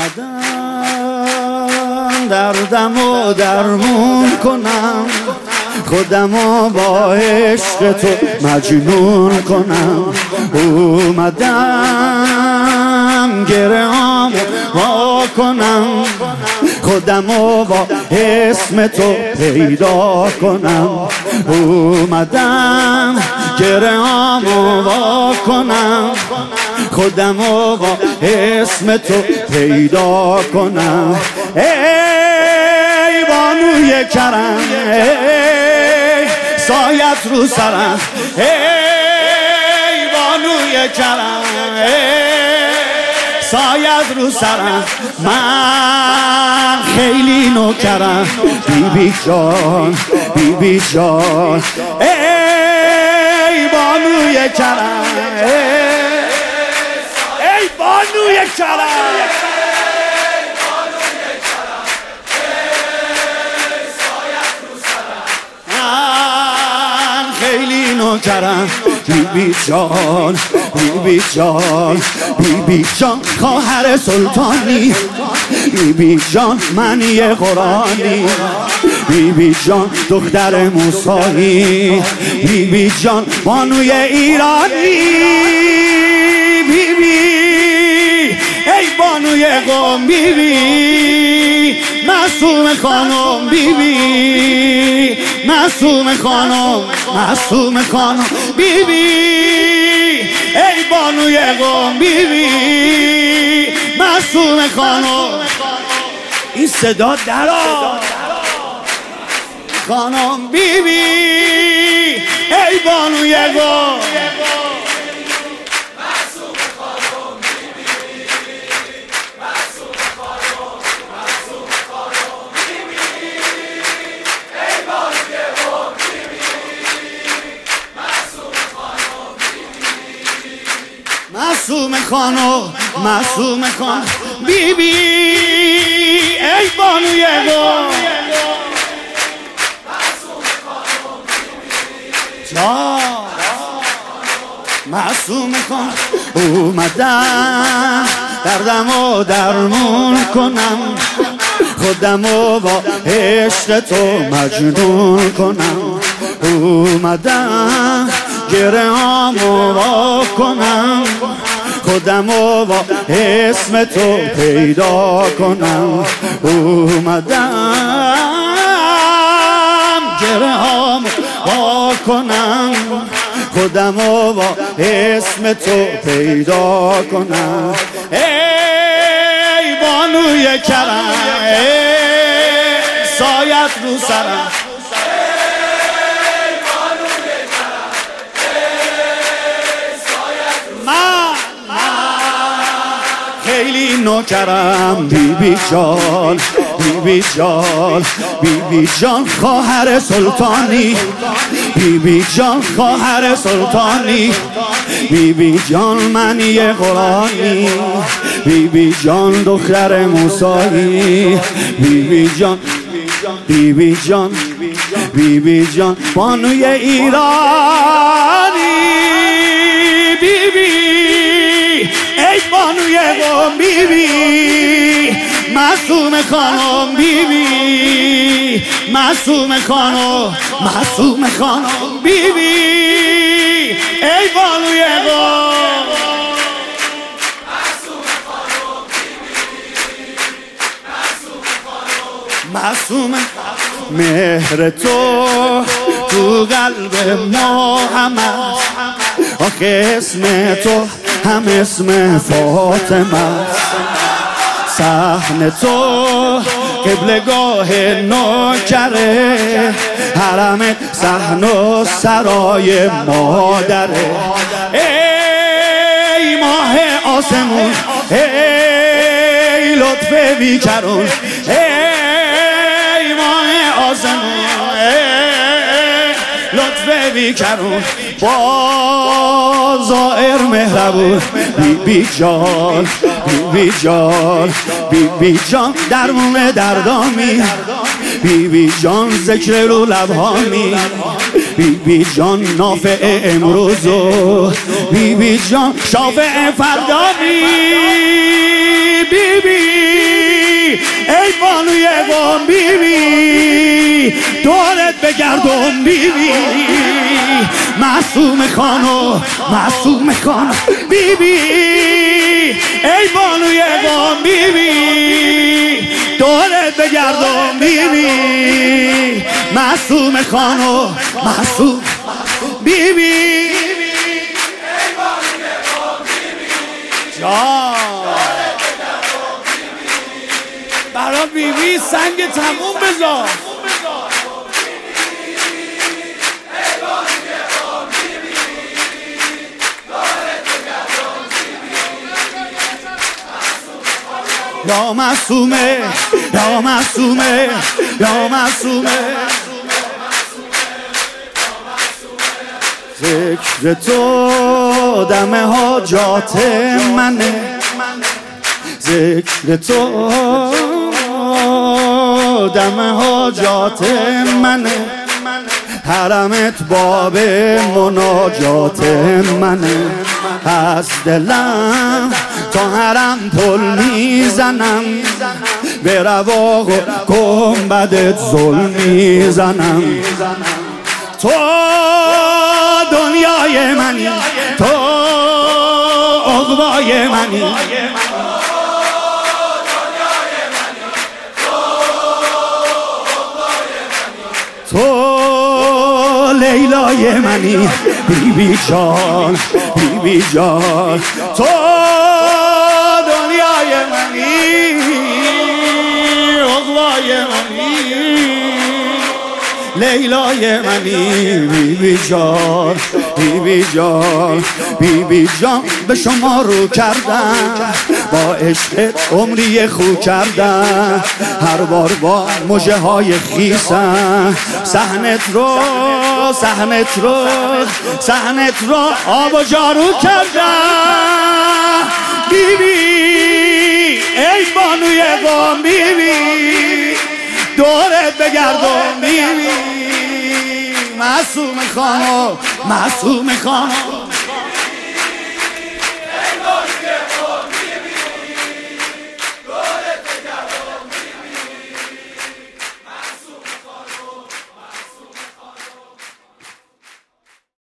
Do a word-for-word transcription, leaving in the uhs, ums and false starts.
اومدم دردم و درمون کنم، خودمو با عشق تو مجنون کنم. اومدم گره‌هامو وا کنم، خودمو با اسم تو پیدا کنم. اومدم گره‌هامو وا کنم، خودمو با اسم تو پیدا کنم. ای بانوی کرم، ای سایت رو سرم، ای بانوی کرم، ای سایت رو سرم. من خیلی نوکرم بی بی جان، بی بی جان. ای بانوی کرم، ای بانوی کرم، خیلی نوکرم بی بی جان، بی بی جان، بی بی جان خواهر سلطانی، بی بی جان منی قرآنی، بی بی جان دختر موسایی، بی بی جان بانوی ایرانی. بی بی ای بانوی قوم، بی بی معصوم خانم، بی بی معصوم خانم، معصوم خانم، بی بی ای بانوی قوم، بی بی معصوم خانم. این صدا درا خانم، بی بی ای بانوی قوم، معصوم خانم، معصوم خانم، بی بی ای بانوی قوم، جان معصوم خانم. اومدم دردمو درمون کنم، خودمو با عشق تو مجنون کنم. اومدم گره‌هامو وا کنم، خودمو با اسم تو پیدا کنم. اومدم گره‌هامو وا کنم، خودمو با اسم تو پیدا کنم. ای بانوی کرم، ای سایت رو سرم، خیلی نوکرم بی بی جان، بی بی جان، بی بی جان خواهر سلطانی، بی بی جان خواهر سلطانی، بی بی جان منی قرآنی، بی بی جان دختر موسایی، بی بی جان، بی بی جان، بی بی جان بانوی ایرانی. بی بی ای بانوی قوم، بی بی معصوم خانم، بی بی معصوم خانم، معصوم خانم، بی بی ای بانوی قوم، معصوم خانم، بی بی معصوم خانم. مهر تو تو قلب ما هم است، آخه اسم تو هم اسم فاطمه. صحن تو قبلگاه نوکره، حرم صحن و سرای مادره. ای ماه آسمون، ای لطف بیکرون، ای ماه آسمون، ای لطف بیکرون، با زائر مهربون. بی بی جان، بی بی جان، بی بی جان درمون دردامی، بی بی جان ذکر رو لبهامی، بی بی جان نافع امروزو، بی بی جان شافع فردامی. بی بی قوم بیبی، دورت بگردم بیبی، معصوم خانو معصوم خانو بیبی، ای بانوی قوم بیبی، دورت بگردم بیبی، معصوم خانو معصوم بیبی، جان برا بیبی سنگ تموم بذار. یا معصومه یا معصومه یا معصومه، ذکر تو دم حاجات منه، ذکر تو دم حاجات منه، حرمت باب مناجات منه، از دلم تا حرم پل میزنم، به رواق و گنبدت ظلم میزنم، تو دنیای منی، تو عقبای منی، تو لیلای منی بیبی جان بیبی جان، تو دنیای منی عقبای منی، لیلای منی بیبی جان بیبی جان بیبی جان، به شما رو کردم با عشق عمری خو کردم، هر بار با مژه های خیسم صحنت رو صحنت رو صحنت رو آب و جارو کردم بیبی، ای بانوی قوم بیبی، دورت بگردم بیبی، معصوم خانو معصوم خانو